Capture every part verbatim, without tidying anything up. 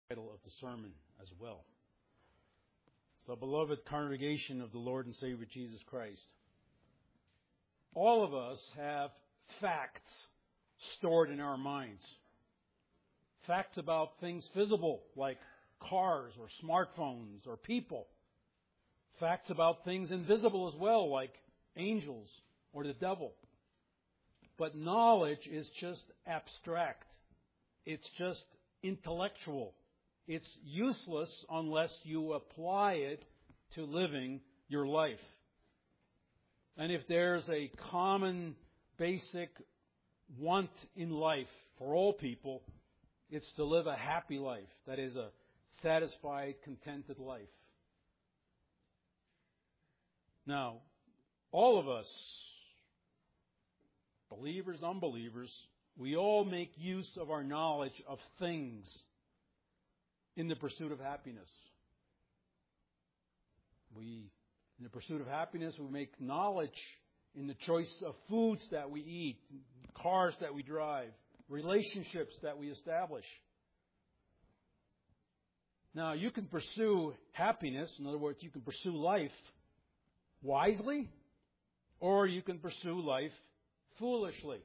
Title of the sermon as well. So, beloved congregation of the Lord and Savior Jesus Christ, all of us have facts stored in our minds. Facts about things visible, like cars or smartphones or people. Facts about things invisible as well, like angels or the devil. But knowledge is just abstract. It's just intellectual. It's useless unless you apply it to living your life. And if there's a common, basic want in life for all people, it's to live a happy life. That is, a satisfied, contented life. Now, all of us, believers, unbelievers, we all make use of our knowledge of things in the pursuit of happiness. We, in the pursuit of happiness, we make knowledge in the choice of foods that we eat, cars that we drive, relationships that we establish. Now, you can pursue happiness, in other words, you can pursue life wisely, or you can pursue life foolishly.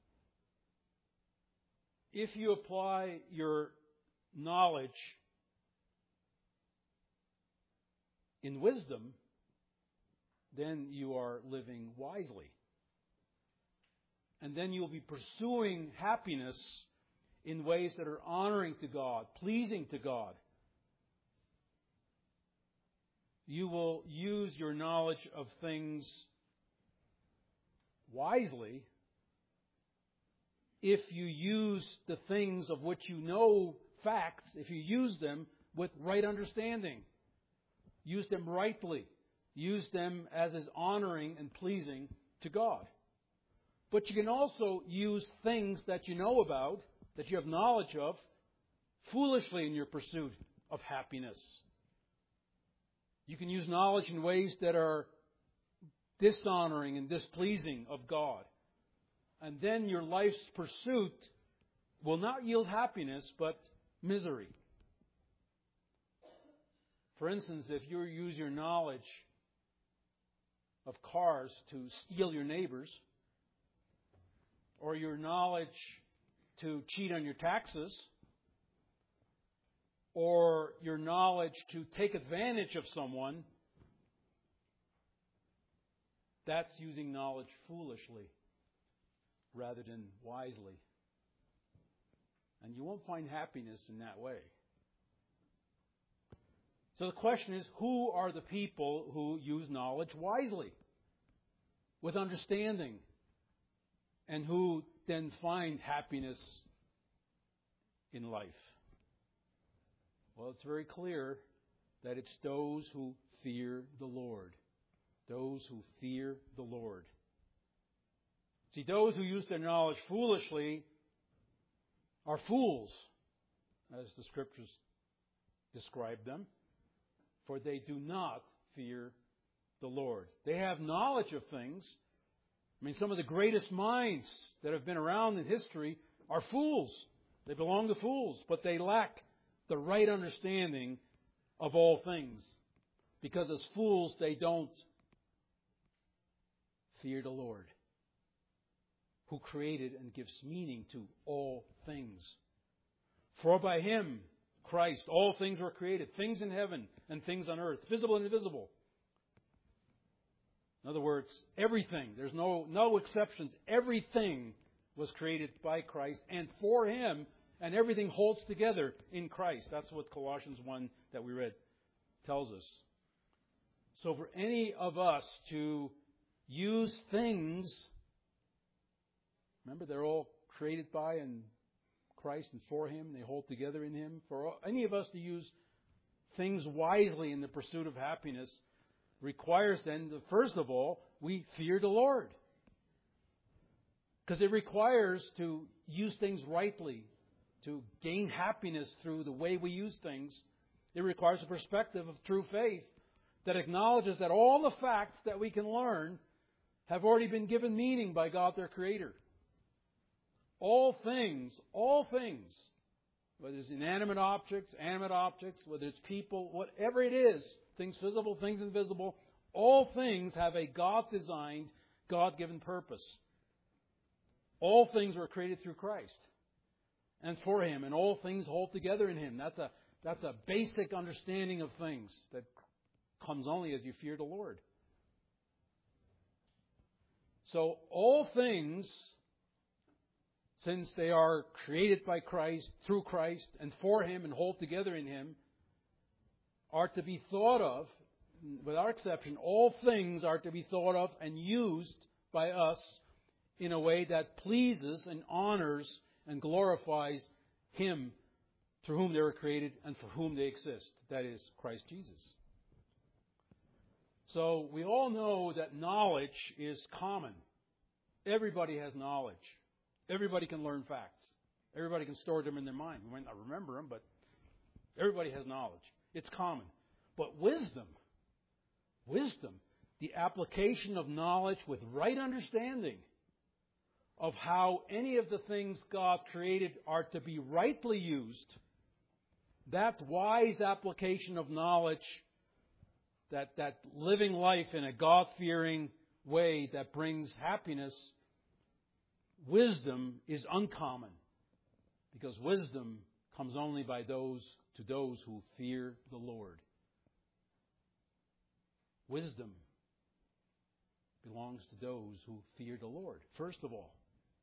If you apply your knowledge in wisdom, then you are living wisely. And then you'll be pursuing happiness in ways that are honoring to God, pleasing to God. You will use your knowledge of things wisely if you use the things of which you know facts, if you use them with right understanding. Use them rightly. Use them as is honoring and pleasing to God. But you can also use things that you know about, that you have knowledge of, foolishly in your pursuit of happiness. You can use knowledge in ways that are dishonoring and displeasing of God. And then your life's pursuit will not yield happiness, but misery. For instance, if you use your knowledge of cars to steal your neighbors, or your knowledge to cheat on your taxes, or your knowledge to take advantage of someone, that's using knowledge foolishly rather than wisely. And you won't find happiness in that way. So the question is, who are the people who use knowledge wisely, with understanding, and who then find happiness in life? Well, it's very clear that it's those who fear the Lord. Those who fear the Lord. See, those who use their knowledge foolishly are fools, as the Scriptures describe them, for they do not fear the Lord. They have knowledge of things. I mean, some of the greatest minds that have been around in history are fools. They belong to fools, but they lack the right understanding of all things. Because as fools, they don't fear the Lord, who created and gives meaning to all things. For by Him, Christ, all things were created, things in heaven and things on earth, visible and invisible. In other words, everything, there's no, no exceptions, everything was created by Christ and for Him, and everything holds together in Christ. That's what Colossians one that we read tells us. So for any of us to use things, remember they're all created by and Christ and for Him, they hold together in Him. For any of us to use things wisely in the pursuit of happiness requires then, that first of all, we fear the Lord. Because it requires to use things rightly, to gain happiness through the way we use things. It requires a perspective of true faith that acknowledges that all the facts that we can learn have already been given meaning by God, their Creator. All things, all things whether it's inanimate objects, animate objects, whether it's people, whatever it is, things visible, things invisible, all things have a God-designed, God-given purpose. All things were created through Christ and for Him, and all things hold together in Him. That's a, that's a basic understanding of things that comes only as you fear the Lord. So all things, since they are created by Christ, through Christ, and for Him, and hold together in Him, are to be thought of, without exception, all things are to be thought of and used by us in a way that pleases and honors and glorifies Him through whom they were created and for whom they exist. That is, Christ Jesus. So we all know that knowledge is common. Everybody has knowledge. Everybody can learn facts. Everybody can store them in their mind. We might not remember them, but everybody has knowledge. It's common. But wisdom, wisdom, the application of knowledge with right understanding of how any of the things God created are to be rightly used, that wise application of knowledge, that, that living life in a God-fearing way that brings happiness, wisdom is uncommon, because wisdom comes only by those to those who fear the Lord. Wisdom belongs to those who fear the Lord, first of all.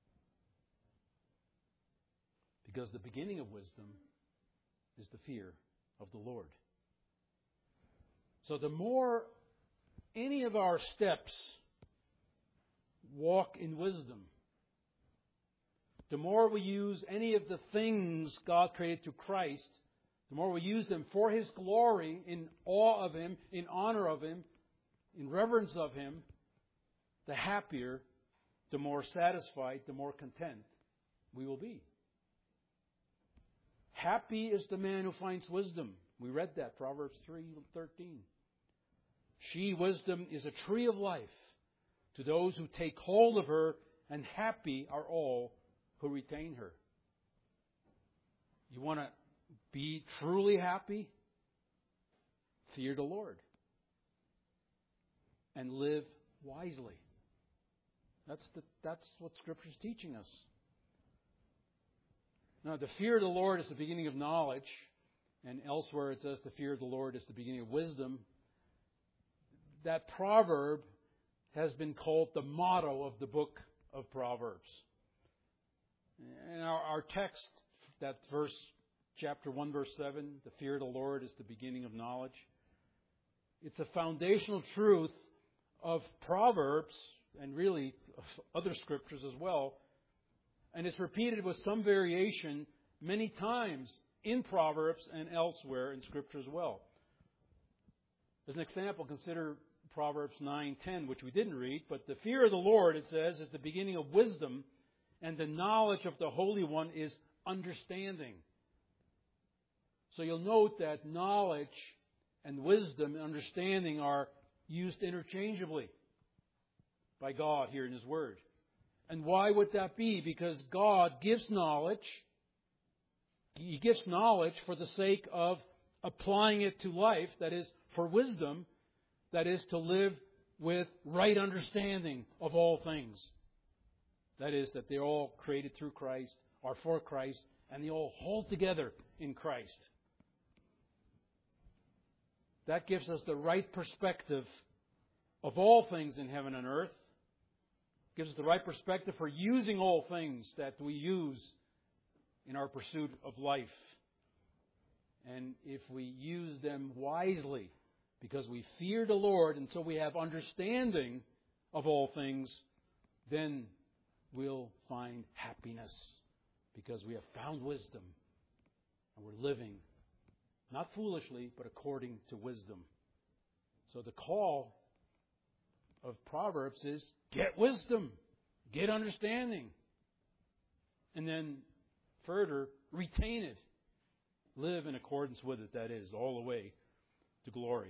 Because the beginning of wisdom is the fear of the Lord. So the more any of our steps walk in wisdom, the more we use any of the things God created through Christ, the more we use them for His glory, in awe of Him, in honor of Him, in reverence of Him, the happier, the more satisfied, the more content we will be. Happy is the man who finds wisdom. We read that, Proverbs three thirteen. She, wisdom, is a tree of life to those who take hold of her, and happy are all who retain her. You want to be truly happy? Fear the Lord. And live wisely. That's the, that's what Scripture is teaching us. Now, the fear of the Lord is the beginning of knowledge. And elsewhere it says the fear of the Lord is the beginning of wisdom. That proverb has been called the motto of the book of Proverbs. And our, our text, that verse, chapter one, verse seven, the fear of the Lord is the beginning of knowledge. It's a foundational truth of Proverbs, and really of other scriptures as well. And it's repeated with some variation many times in Proverbs and elsewhere in Scripture as well. As an example, consider Proverbs nine ten, which we didn't read, but the fear of the Lord, it says, is the beginning of wisdom, and the knowledge of the Holy One is understanding. So you'll note that knowledge and wisdom and understanding are used interchangeably by God here in His Word. And why would that be? Because God gives knowledge. He gives knowledge for the sake of applying it to life, that is, for wisdom, that is, to live with right understanding of all things. That is, that they're all created through Christ, are for Christ, and they all hold together in Christ. That gives us the right perspective of all things in heaven and earth. Gives us the right perspective for using all things that we use in our pursuit of life. And if we use them wisely, because we fear the Lord and so we have understanding of all things, then we'll find happiness, because we have found wisdom and we're living not foolishly, but according to wisdom. So the call of Proverbs is get wisdom, get understanding, and then further retain it. Live in accordance with it, that is, all the way to glory.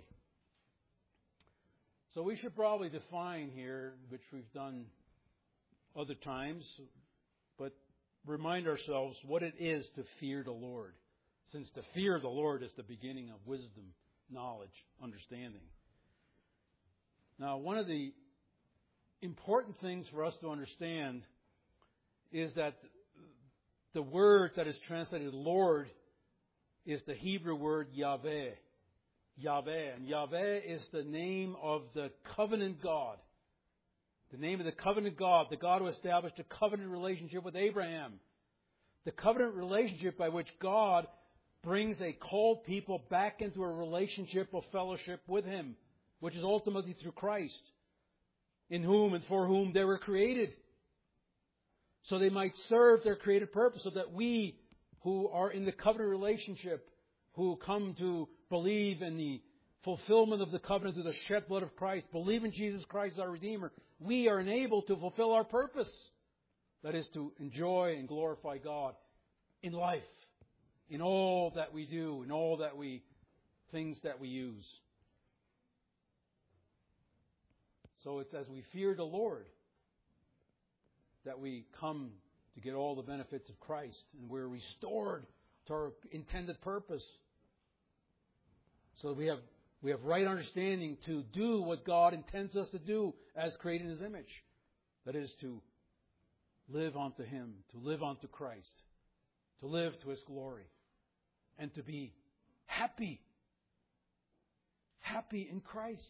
So we should probably define here, which we've done other times, but remind ourselves what it is to fear the Lord. since the fear of the Lord is the beginning of wisdom, knowledge, understanding. Now, one of the important things for us to understand is that the word that is translated Lord is the Hebrew word Yahweh. Yahweh. And Yahweh is the name of the covenant God. The name of the covenant God, the God who established a covenant relationship with Abraham. The covenant relationship by which God brings a called people back into a relationship of fellowship with Him, which is ultimately through Christ, in whom and for whom they were created, so they might serve their created purpose, so that we who are in the covenant relationship, who come to believe in the fulfillment of the covenant through the shed blood of Christ, believe in Jesus Christ our Redeemer, we are enabled to fulfill our purpose. That is to enjoy and glorify God in life, in all that we do, in all that we, things that we use. So it's as we fear the Lord that we come to get all the benefits of Christ, and we're restored to our intended purpose. So that we have we have right understanding to do what God intends us to do as created in His image. That is to live unto Him, to live unto Christ, to live to His glory, and to be happy. Happy in Christ.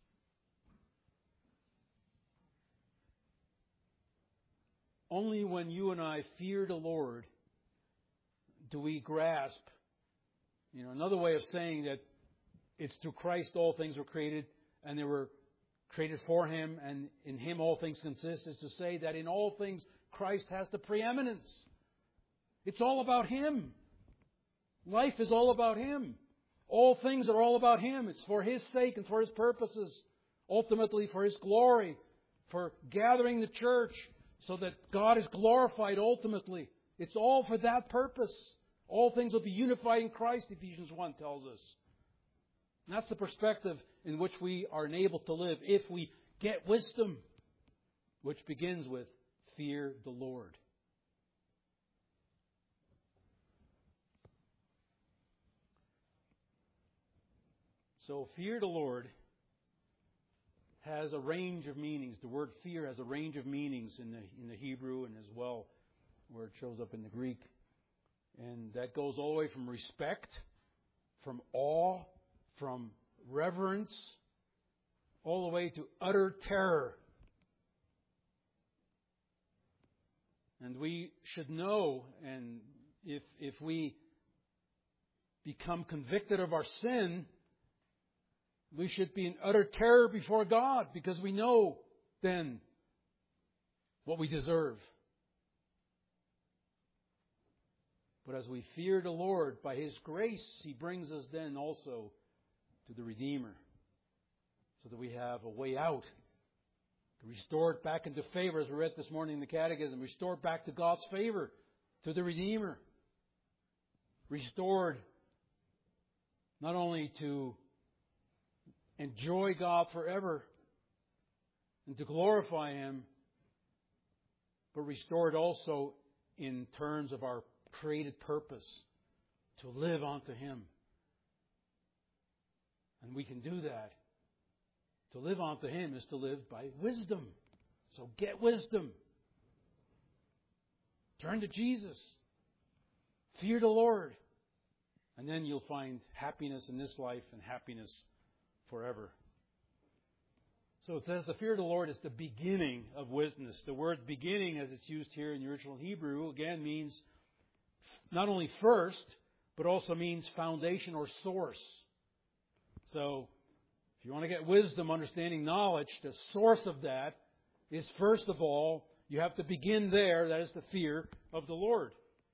Only when you and I fear the Lord do we grasp, you know, another way of saying that it's through Christ all things were created, and they were created for Him, and in Him all things consist, is to say that in all things Christ has the preeminence. It's all about Him. Life is all about Him. All things are all about Him. It's for His sake and for His purposes. Ultimately for His glory. For gathering the church so that God is glorified ultimately. It's all for that purpose. All things will be unified in Christ, Ephesians one tells us. And that's the perspective in which we are enabled to live if we get wisdom, which begins with fear the Lord. So fear the Lord has a range of meanings. The word fear has a range of meanings in the in the Hebrew and as well where it shows up in the Greek. And that goes all the way from respect, from awe, from reverence, all the way to utter terror. And we should know, and if if we become convicted of our sin, we should be in utter terror before God, because we know then what we deserve. But as we fear the Lord, by His grace, He brings us then also to the Redeemer, so that we have a way out, restored back into favor, as we read this morning in the Catechism, restored back to God's favor, to the Redeemer. Restored not only to enjoy God forever and to glorify Him, but restored also in terms of our created purpose, to live unto Him. And we can do that. To live unto Him is to live by wisdom. So get wisdom. Turn to Jesus. Fear the Lord. And then you'll find happiness in this life and happiness forever. So it says the fear of the Lord is the beginning of wisdom. The word beginning, as it's used here in the original Hebrew, again means not only first, but also means foundation or source. So if you want to get wisdom, understanding, knowledge, the source of that is, first of all, you have to begin there. That is the fear of the Lord.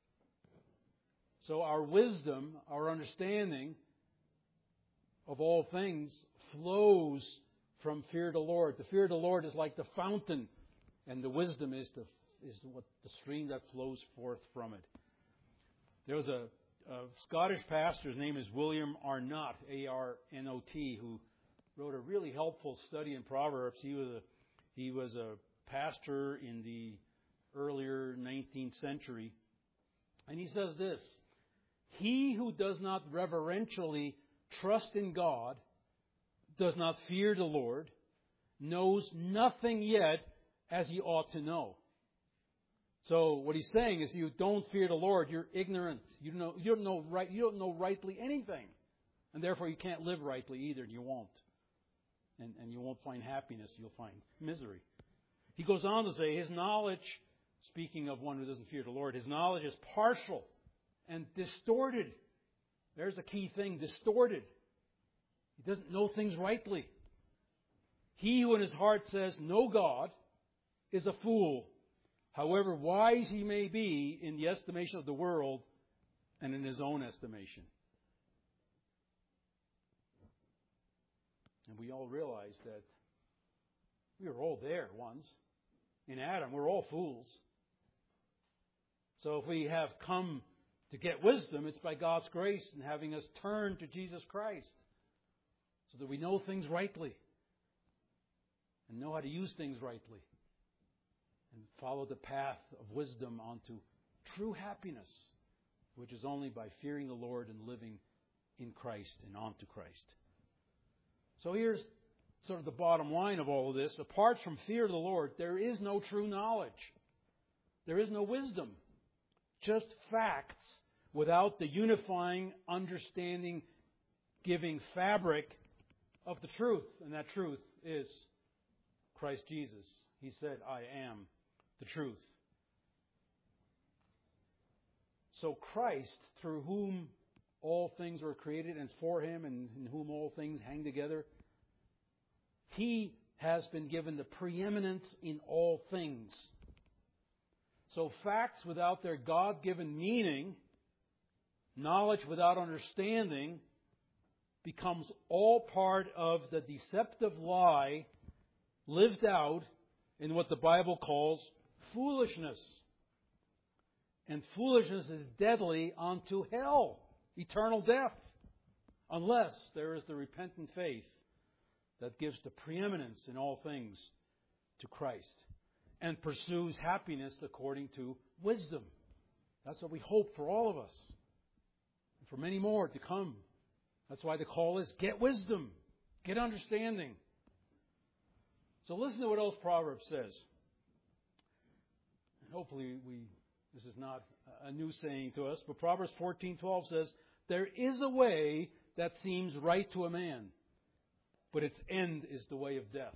So our wisdom, our understanding of all things flows from fear of the Lord. The fear of the Lord is like the fountain, and the wisdom is the is what the stream that flows forth from it. There was a, a Scottish pastor, his name is William Arnott, A R N O T, who wrote a really helpful study in Proverbs. He was a he was a pastor in the earlier nineteenth century, and he says this: He who does not reverentially trust in God, does not fear the Lord, knows nothing yet as he ought to know. So what he's saying is, you don't fear the Lord, you're ignorant. You don't know, you don't know right. You don't know rightly anything, and therefore you can't live rightly either. And you won't, and and you won't find happiness. You'll find misery. He goes on to say, his knowledge, speaking of one who doesn't fear the Lord, his knowledge is partial and distorted. There's a key thing: distorted. He doesn't know things rightly. He who in his heart says, "No God," is a fool, however wise he may be in the estimation of the world and in his own estimation. And we all realize that we were all there once. In Adam, we're all fools. So if we have come to get wisdom, it's by God's grace and having us turn to Jesus Christ so that we know things rightly and know how to use things rightly and follow the path of wisdom onto true happiness, which is only by fearing the Lord and living in Christ and onto Christ. So here's sort of the bottom line of all of this. Apart from fear of the Lord, there is no true knowledge. There is no wisdom. Just facts without the unifying, understanding, giving fabric of the truth. And that truth is Christ Jesus. He said, "I am the truth." So Christ, through whom all things were created and for Him and in whom all things hang together, He has been given the preeminence in all things. So facts without their God-given meaning, knowledge without understanding, becomes all part of the deceptive lie lived out in what the Bible calls foolishness. And foolishness is deadly unto hell, eternal death, unless there is the repentant faith that gives the preeminence in all things to Christ and pursues happiness according to wisdom. That's what we hope for all of us and for many more to come. That's why the call is, get wisdom, get understanding. So listen to what else Proverbs says. And hopefully we this is not a new saying to us, but Proverbs fourteen twelve says, "There is a way that seems right to a man, but its end is the way of death."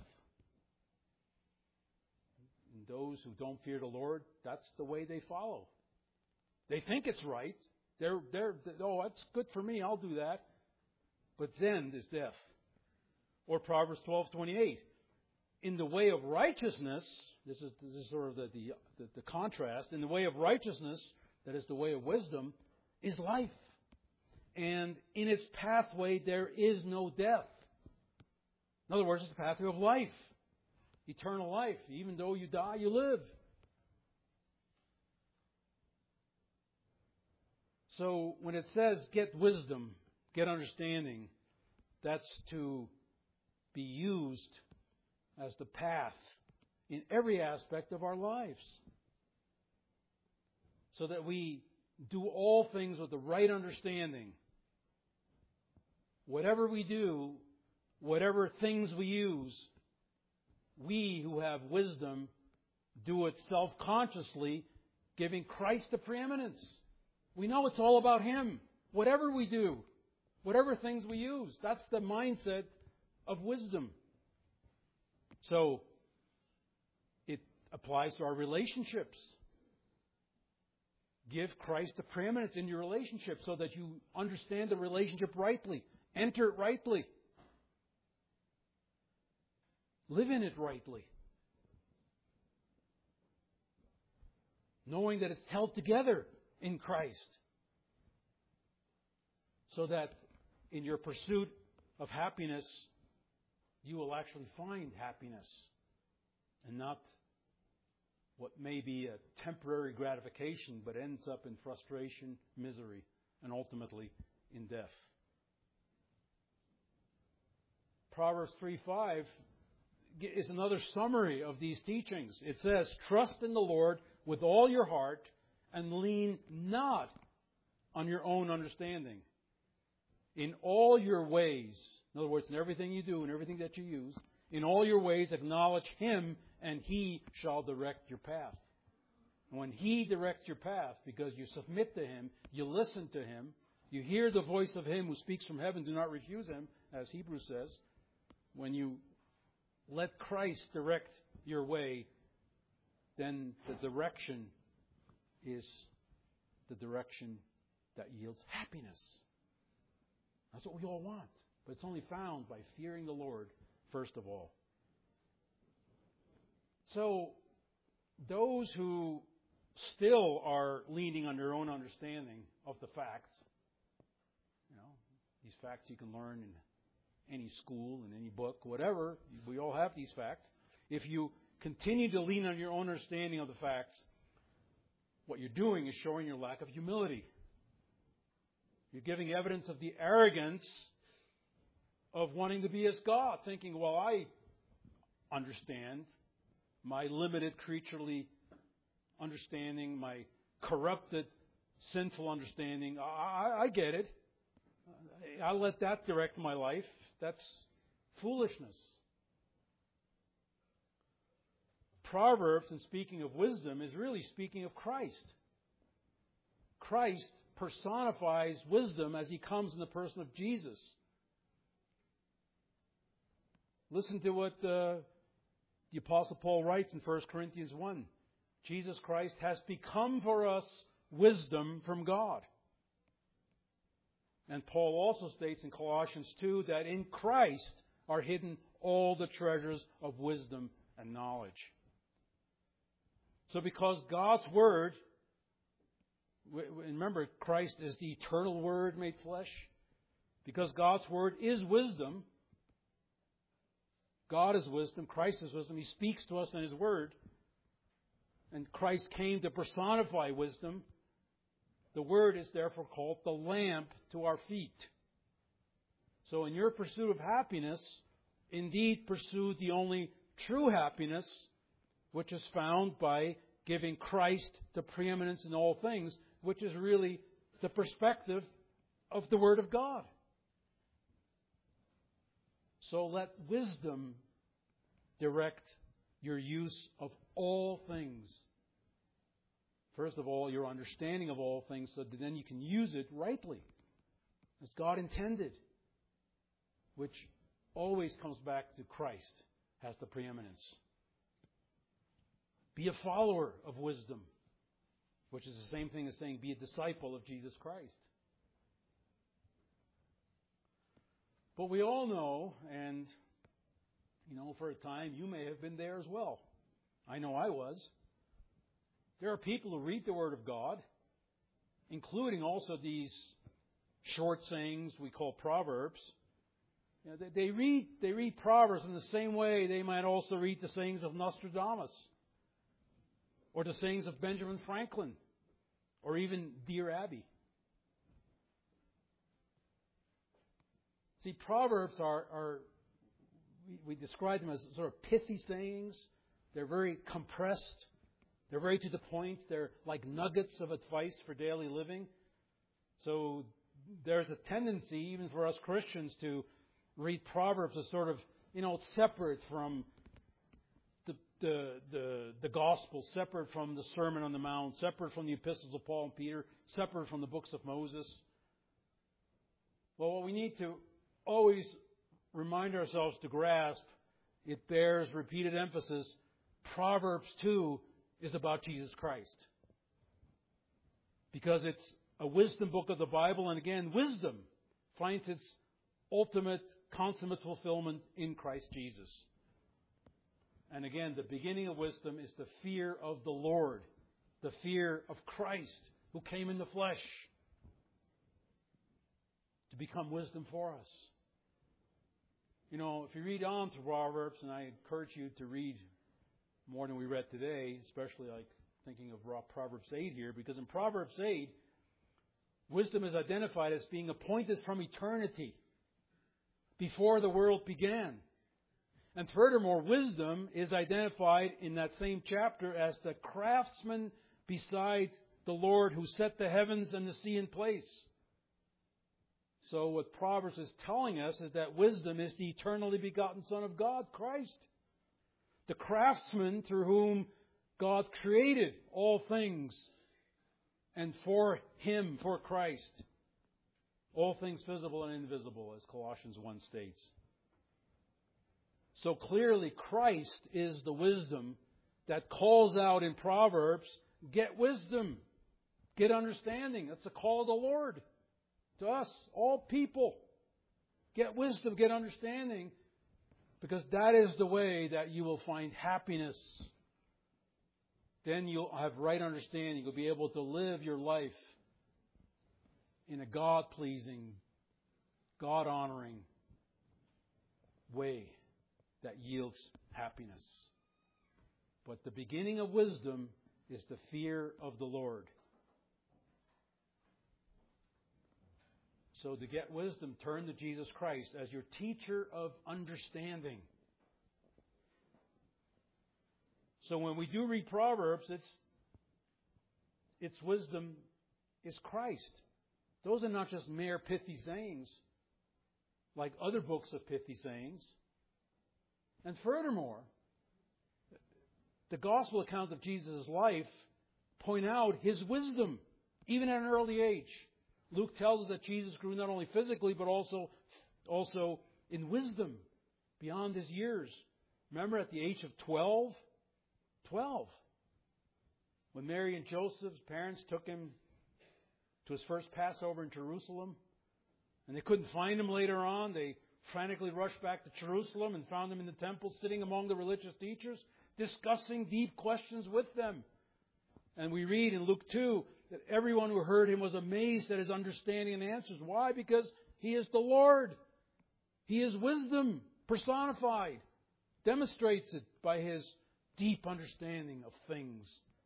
And those who don't fear the Lord, that's the way they follow. They think it's right. They're, they're, oh, that's good for me, I'll do that. But its end is death. Or Proverbs twelve twenty-eight. In the way of righteousness, this is, this is sort of the, the, the, the contrast, in the way of righteousness, that is the way of wisdom, is life. And in its pathway there is no death. In other words, it's the pathway of life. Eternal life. Even though you die, you live. So when it says get wisdom, get understanding, that's to be used as the path in every aspect of our lives. So that we do all things with the right understanding. Whatever we do, whatever things we use, we who have wisdom do it self-consciously, giving Christ the preeminence. We know it's all about Him. Whatever we do, whatever things we use, that's the mindset of wisdom. So, it applies to our relationships. Give Christ the preeminence in your relationship so that you understand the relationship rightly. Enter it rightly. Live in it rightly. Knowing that it's held together in Christ. So that in your pursuit of happiness, you will actually find happiness and not what may be a temporary gratification but ends up in frustration, misery, and ultimately in death. Proverbs three five is another summary of these teachings. It says, "Trust in the Lord with all your heart and lean not on your own understanding. In all your ways, in other words, in everything you do and everything that you use, in all your ways acknowledge Him, and He shall direct your path. And when He directs your path, because you submit to Him, you listen to Him, you hear the voice of Him who speaks from heaven, do not refuse Him, as Hebrews says. When you let Christ direct your way, then the direction is the direction that yields happiness. That's what we all want. But it's only found by fearing the Lord, first of all. So, those who still are leaning on their own understanding of the facts, you know, these facts you can learn in any school, in any book, whatever, we all have these facts. If you continue to lean on your own understanding of the facts, what you're doing is showing your lack of humility. You're giving evidence of the arrogance of wanting to be as God, thinking, well, I understand my limited creaturely understanding, my corrupted, sinful understanding. I, I, I get it. I'll let that direct my life. That's foolishness. Proverbs, in speaking of wisdom, is really speaking of Christ. Christ personifies wisdom as He comes in the person of Jesus. Listen to what uh, the Apostle Paul writes in First Corinthians one. Jesus Christ has become for us wisdom from God. And Paul also states in Colossians two that in Christ are hidden all the treasures of wisdom and knowledge. So because God's Word, remember Christ is the eternal Word made flesh, because God's Word is wisdom, God is wisdom, Christ is wisdom, He speaks to us in His Word, and Christ came to personify wisdom. The Word is therefore called the lamp to our feet. So in your pursuit of happiness, indeed pursue the only true happiness, which is found by giving Christ the preeminence in all things, which is really the perspective of the Word of God. So let wisdom direct your use of all things. First of all, your understanding of all things, so that then you can use it rightly, as God intended, which always comes back to Christ, has the preeminence. Be a follower of wisdom, which is the same thing as saying be a disciple of Jesus Christ. But we all know, and, you know, for a time you may have been there as well. I know I was. There are people who read the Word of God, including also these short sayings we call Proverbs. You know, they, they read they read Proverbs in the same way they might also read the sayings of Nostradamus, or the sayings of Benjamin Franklin, or even Dear Abby. See, Proverbs are, are we, we describe them as sort of pithy sayings. They're very compressed. They're very to the point. They're like nuggets of advice for daily living. So there's a tendency, even for us Christians, to read Proverbs as sort of, you know, separate from the the the, the Gospel, separate from the Sermon on the Mount, separate from the epistles of Paul and Peter, separate from the books of Moses. Well, what we need to always remind ourselves to grasp, it bears repeated emphasis, Proverbs two is about Jesus Christ. Because it's a wisdom book of the Bible, and again, wisdom finds its ultimate, consummate fulfillment in Christ Jesus. And again, the beginning of wisdom is the fear of the Lord, the fear of Christ, who came in the flesh to become wisdom for us. You know, if you read on through Proverbs, and I encourage you to read more than we read today, especially like thinking of Proverbs eight here, because in Proverbs eight, wisdom is identified as being appointed from eternity, before the world began. And furthermore, wisdom is identified in that same chapter as the craftsman beside the Lord who set the heavens and the sea in place. So what Proverbs is telling us is that wisdom is the eternally begotten Son of God, Christ. The craftsman through whom God created all things. And for Him, for Christ, all things visible and invisible, as Colossians one states. So clearly Christ is the wisdom that calls out in Proverbs, get wisdom, get understanding. That's the call of the Lord to us, all people. Get wisdom, get understanding, because that is the way that you will find happiness. Then you'll have right understanding. You'll be able to live your life in a God-pleasing, God-honoring way that yields happiness. But the beginning of wisdom is the fear of the Lord. So to get wisdom, turn to Jesus Christ as your teacher of understanding. So when we do read Proverbs, it's its wisdom is Christ. Those are not just mere pithy sayings, like other books of pithy sayings. And furthermore, the gospel accounts of Jesus' life point out His wisdom, even at an early age. Luke tells us that Jesus grew not only physically, but also, also in wisdom beyond His years. Remember at the age of twelve? twelve. When Mary and Joseph's parents took Him to His first Passover in Jerusalem, and they couldn't find Him later on, they frantically rushed back to Jerusalem and found Him in the temple sitting among the religious teachers, discussing deep questions with them. And we read in Luke two that everyone who heard Him was amazed at His understanding and answers. Why? Because He is the Lord. He is wisdom personified. Demonstrates it by His deep understanding of things.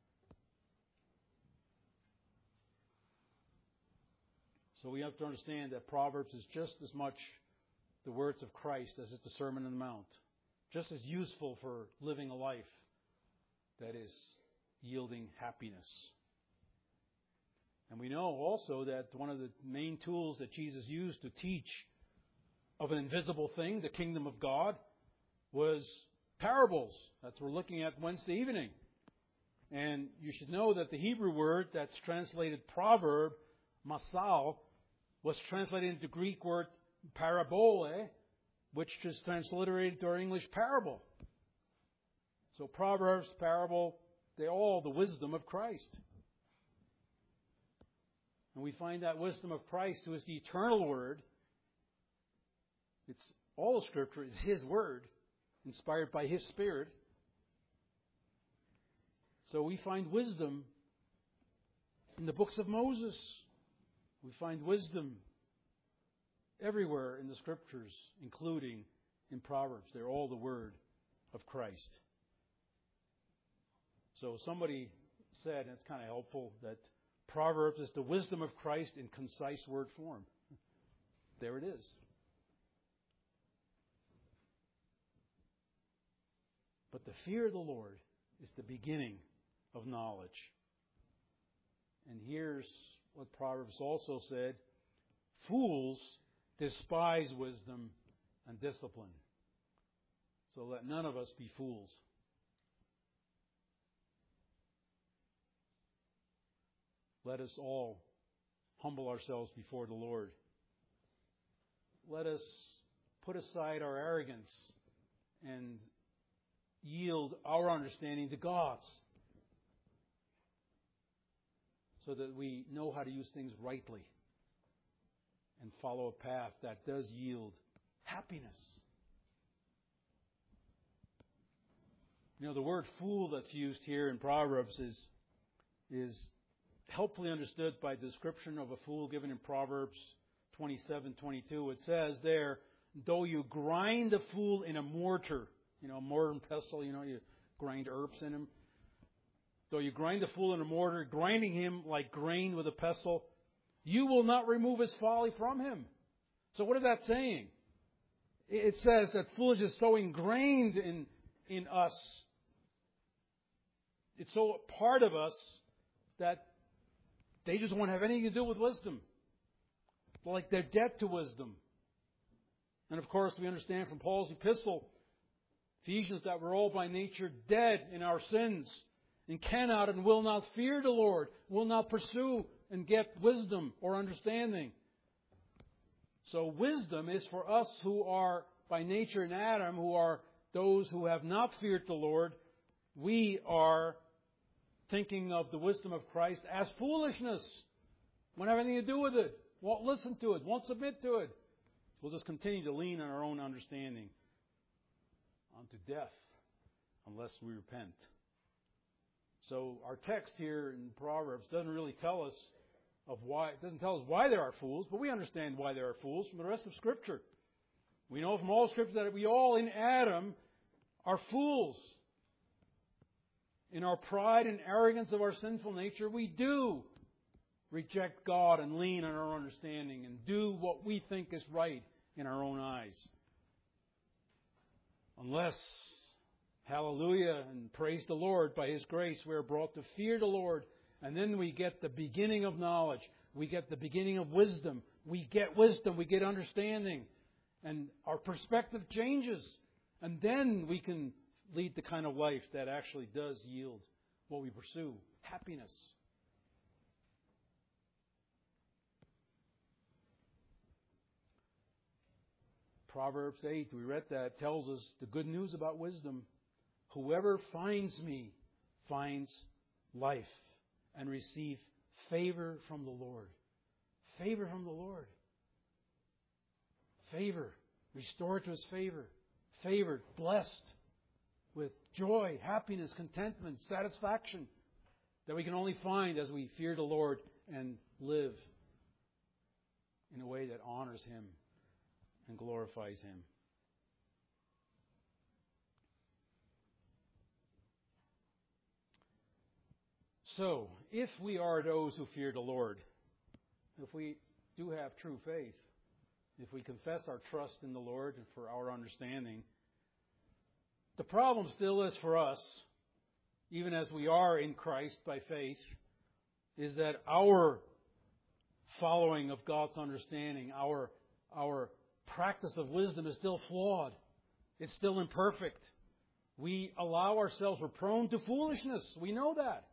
So we have to understand that Proverbs is just as much the words of Christ as it's the Sermon on the Mount. Just as useful for living a life that is yielding happiness. And we know also that one of the main tools that Jesus used to teach of an invisible thing, the kingdom of God, was parables. That's what we're looking at Wednesday evening. And you should know that the Hebrew word that's translated proverb, masal, was translated into the Greek word parabole, which is transliterated to our English parable. So Proverbs, parable, they're all the wisdom of Christ. And we find that wisdom of Christ, who is the eternal Word. It's all of Scripture is His Word, inspired by His Spirit. So we find wisdom in the books of Moses. We find wisdom everywhere in the Scriptures, including in Proverbs. They're all the Word of Christ. So somebody said, and it's kind of helpful, that Proverbs is the wisdom of Christ in concise word form. There it is. But the fear of the Lord is the beginning of knowledge. And here's what Proverbs also said: fools despise wisdom and discipline. So let none of us be fools. Let us all humble ourselves before the Lord. Let us put aside our arrogance and yield our understanding to God's, so that we know how to use things rightly and follow a path that does yield happiness. You know, the word fool that's used here in Proverbs is, is helpfully understood by the description of a fool given in Proverbs twenty-seven twenty-two. It says there, though you grind a fool in a mortar, you know, a mortar and pestle, you know, you grind herbs in him. Though you grind a fool in a mortar, grinding him like grain with a pestle, you will not remove his folly from him. So what is that saying? It says that foolishness is so ingrained in, in us. It's so part of us that They just won't have anything to do with wisdom. Like they're dead to wisdom. And of course, we understand from Paul's epistle, Ephesians, that we're all by nature dead in our sins and cannot and will not fear the Lord, will not pursue and get wisdom or understanding. So wisdom is for us who are by nature in Adam, who are those who have not feared the Lord. We are thinking of the wisdom of Christ as foolishness. Won't have anything to do with it. Won't listen to it. Won't submit to it. We'll just continue to lean on our own understanding unto death unless we repent. So our text here in Proverbs doesn't really tell us of why, it doesn't tell us why there are fools, but we understand why there are fools from the rest of Scripture. We know from all Scripture that we all in Adam are fools. In our pride and arrogance of our sinful nature, we do reject God and lean on our understanding and do what we think is right in our own eyes. Unless, hallelujah, and praise the Lord, by His grace we are brought to fear the Lord, and then we get the beginning of knowledge. We get the beginning of wisdom. We get wisdom. We get understanding. And our perspective changes. And then we can lead the kind of life that actually does yield what we pursue. Happiness. Proverbs eight, we read that, tells us the good news about wisdom. Whoever finds me finds life and receive favor from the Lord. Favor from the Lord. Favor. Restored to His favor. Favored. Blessed with joy, happiness, contentment, satisfaction that we can only find as we fear the Lord and live in a way that honors Him and glorifies Him. So, if we are those who fear the Lord, if we do have true faith, if we confess our trust in the Lord and for our understanding, the problem still is for us, even as we are in Christ by faith, is that our following of God's understanding, our, our practice of wisdom is still flawed. It's still imperfect. We allow ourselves, we're prone to foolishness. We know that.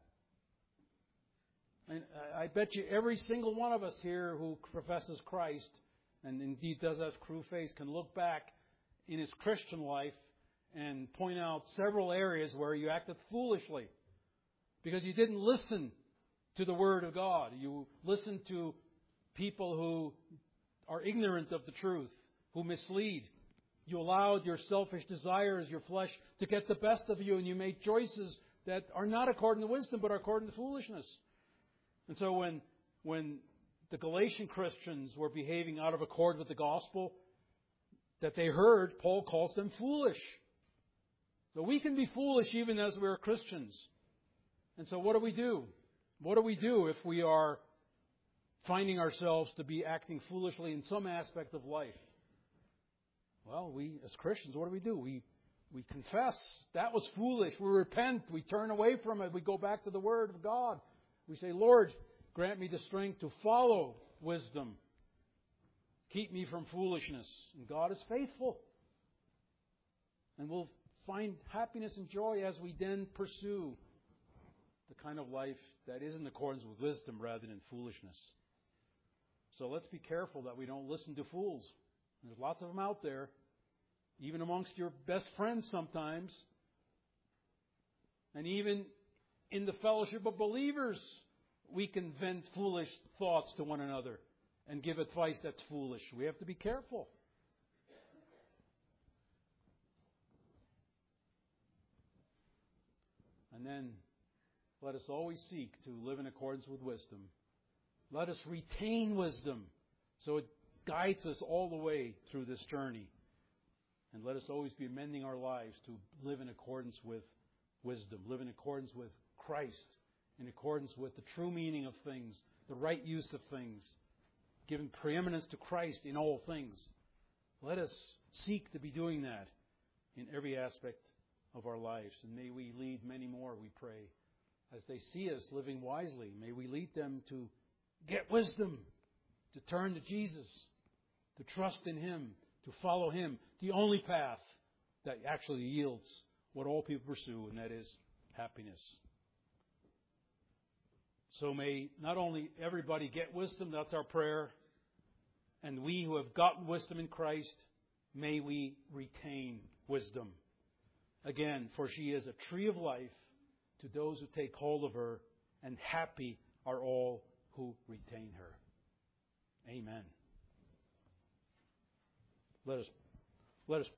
And I bet you every single one of us here who professes Christ, and indeed does have true faith, can look back in his Christian life and point out several areas where you acted foolishly because you didn't listen to the Word of God. You listened to people who are ignorant of the truth, who mislead. You allowed your selfish desires, your flesh, to get the best of you, and you made choices that are not according to wisdom, but are according to foolishness. And so when when the Galatian Christians were behaving out of accord with the gospel that they heard, Paul calls them foolish. So we can be foolish even as we are Christians. And so what do we do? What do we do if we are finding ourselves to be acting foolishly in some aspect of life? Well, we as Christians, what do we do? We we confess that was foolish. We repent. We turn away from it. We go back to the Word of God. We say, Lord, grant me the strength to follow wisdom. Keep me from foolishness. And God is faithful. And we'll find happiness and joy as we then pursue the kind of life that is in accordance with wisdom rather than foolishness. So let's be careful that we don't listen to fools. There's lots of them out there, even amongst your best friends sometimes. And even in the fellowship of believers, we can vent foolish thoughts to one another and give advice that's foolish. We have to be careful. And then let us always seek to live in accordance with wisdom. Let us retain wisdom so it guides us all the way through this journey. And let us always be amending our lives to live in accordance with wisdom, live in accordance with Christ, in accordance with the true meaning of things, the right use of things, giving preeminence to Christ in all things. Let us seek to be doing that in every aspect of our lives. And may we lead many more, we pray, as they see us living wisely. May we lead them to Get wisdom to turn to Jesus, to trust in Him, to follow Him. The only path that actually yields what all people pursue, and that is happiness. So may not only everybody get wisdom, that's our prayer, and we who have gotten wisdom in Christ, may we retain wisdom. Again, for she is a tree of life to those who take hold of her, and happy are all who retain her. Amen. Let us let us